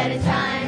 at a time.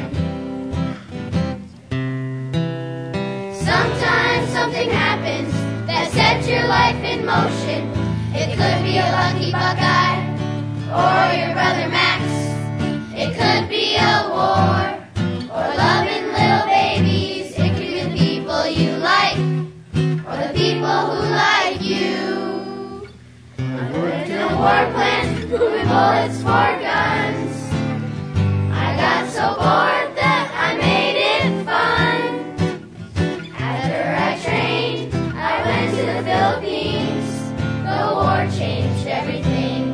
Sometimes something happens that sets your life in motion. It could be a lucky Buckeye or your brother Max. It could be a war or loving little babies. It could be the people you like or the people who like you. I worked in a war plant, moving bullets for guns. I got so bored that I made it fun. After I trained, I went to the Philippines. The war changed everything.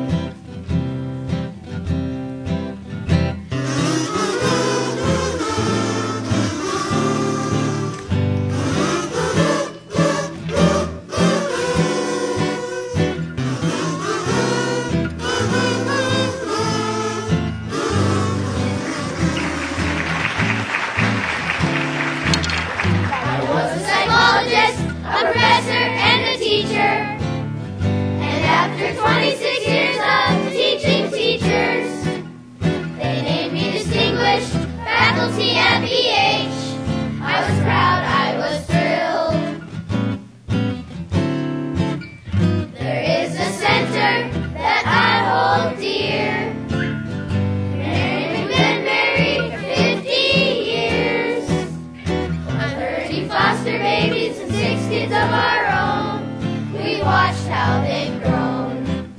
A professor and a teacher, and after 26 years of teaching teachers, they named me distinguished faculty at BH. I was proud, I was thrilled. There is a center that I hold dear. We've been married for 50 years. 30 foster babies and 6 kids of our own. We watched how they've grown.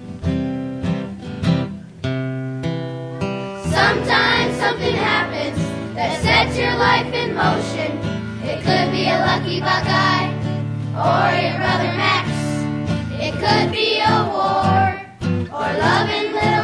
Sometimes something happens that sets your life in motion. It could be a lucky Buckeye or your brother Max. It could be a war or loving little